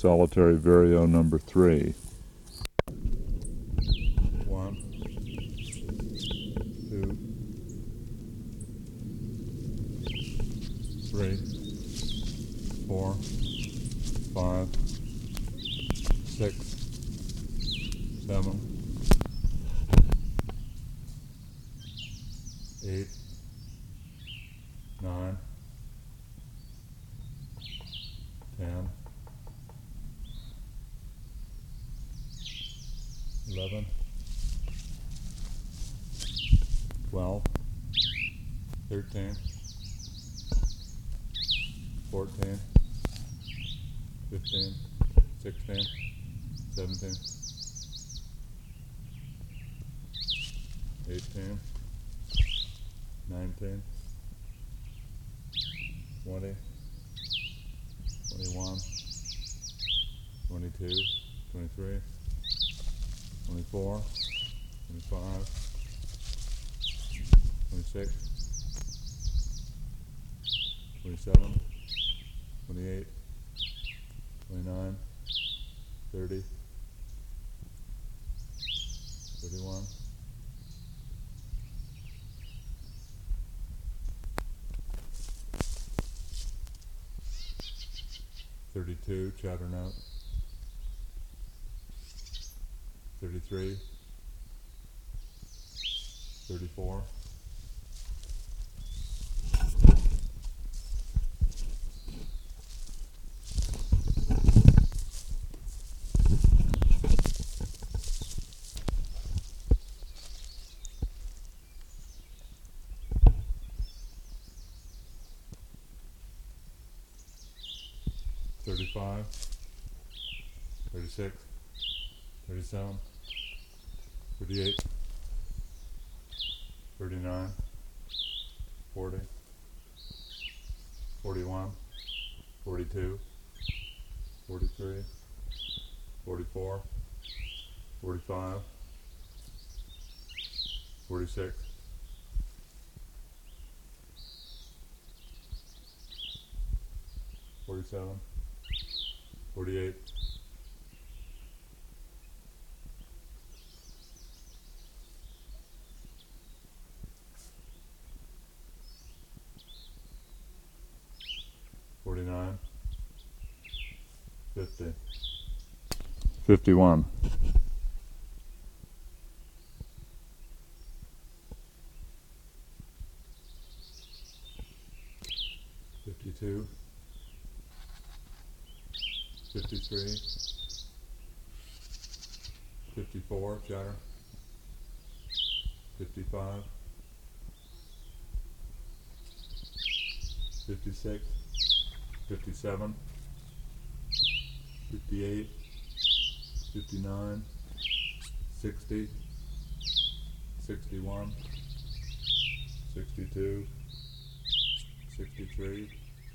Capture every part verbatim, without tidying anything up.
solitary Vireo number three. One, two, three, four, five, six, seven, eight, nine, ten, eleven, twelve, thirteen, fourteen, fifteen, sixteen, seventeen, eighteen, nineteen, twenty, twenty-one, twenty-two, twenty-three, twenty-four, twenty-five, twenty-six, twenty-seven, twenty-eight, twenty-nine, thirty, thirty-one, thirty-two, chatter note, thirty-three, thirty-four, thirty-five, thirty-six, thirty-seven, thirty-eight, thirty-nine, forty, forty-one, forty-two, forty-three, forty-four, forty-five, forty-six, forty-seven, forty-eight, forty-nine, fifty, fifty-one, fifty-two, fifty-three, fifty-four, chatter, fifty-five, fifty-six, fifty-seven, fifty-eight, fifty-nine, sixty, sixty-one, sixty-two, sixty-three,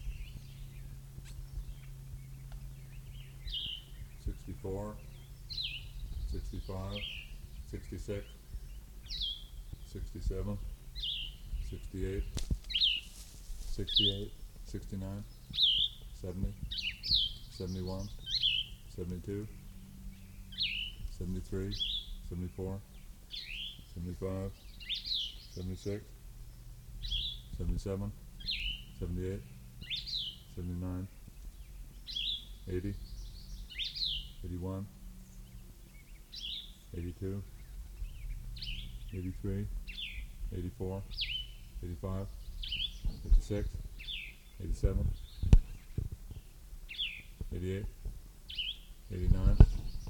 sixty-four, sixty-five, sixty-six, sixty-seven, sixty-eight, sixty-eight, sixty-nine, seventy, seventy-one, seventy-two, seventy-three, seventy-four, seventy-five, seventy-six, seventy-seven, seventy-eight, seventy-nine, eighty, eighty-one, eighty-two, eighty-three, eighty-four, eighty-five, eighty-six, eighty-seven, eighty-eight, eighty-nine,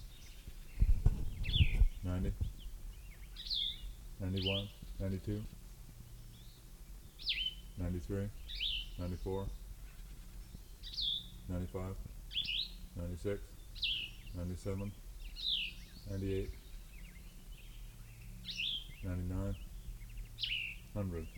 ninety, ninety-one, ninety-two, ninety-three, ninety-four, ninety-five, ninety-six, ninety-seven, ninety-eight, ninety-nine, one hundred.